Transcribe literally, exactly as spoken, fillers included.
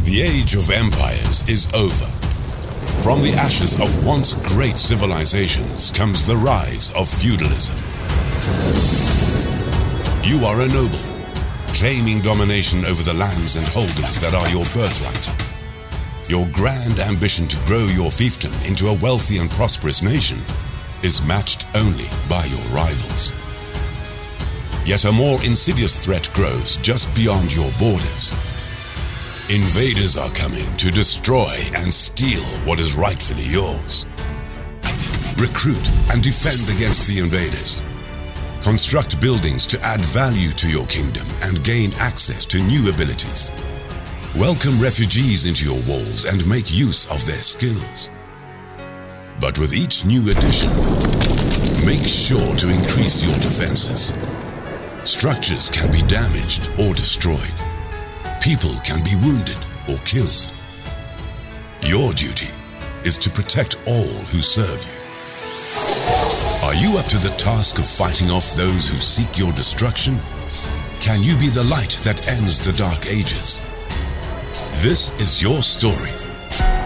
The age of empires is over. From the ashes of once great civilizations comes the rise of feudalism. You are a noble, claiming domination over the lands and holdings that are your birthright. Your grand ambition to grow your fiefdom into a wealthy and prosperous nation is matched only by your rivals. Yet a more insidious threat grows just beyond your borders. Invaders are coming to destroy and steal what is rightfully yours. Recruit and defend against the invaders. Construct buildings to add value to your kingdom and gain access to new abilities. Welcome refugees into your walls and make use of their skills. But with each new addition, make sure to increase your defenses. Structures can be damaged or destroyed. People can be wounded or killed. Your duty is to protect all who serve you. Are you up to the task of fighting off those who seek your destruction? Can you be the light that ends the dark ages? This is your story.